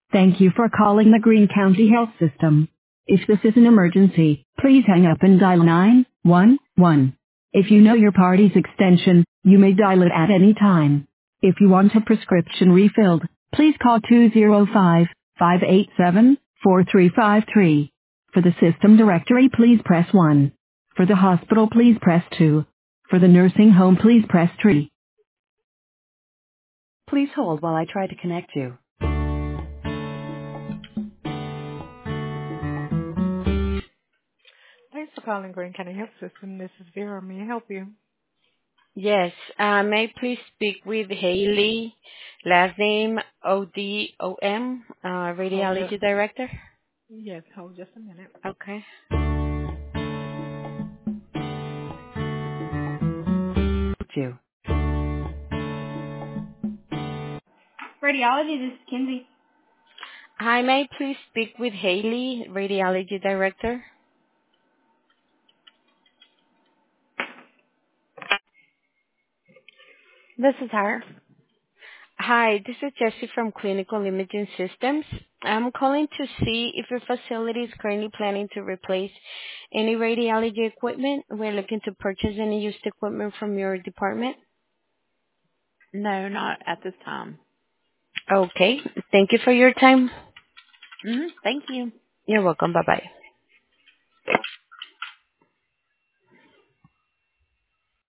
Thank you for calling the Greene County Health System. If this is an emergency, please hang up and dial 911. If you know your party's extension, you may dial it at any time. If you want a prescription refilled, please call 205-587-4353. For the system directory, please press 1. For the hospital, please press 2. For the nursing home, please press 3. Please hold while I try to connect you. Thanks for calling Greene County Health System. This is Vera. May I help you? Yes. May I please speak with Haley, last name Odom, Hold just radiology director? yes, hold just a minute. Okay. Thank you. Radiology, this is Kinsey. Hi, may I please speak with Haley, radiology director? This is her. Hi, this is Jessie from Clinical Imaging Systems. I'm calling to see if your facility is currently planning to replace any radiology equipment. We're looking to purchase any used equipment from your department. No, not at this time. Okay. Thank you for your time. Thank you. You're welcome. Bye-bye.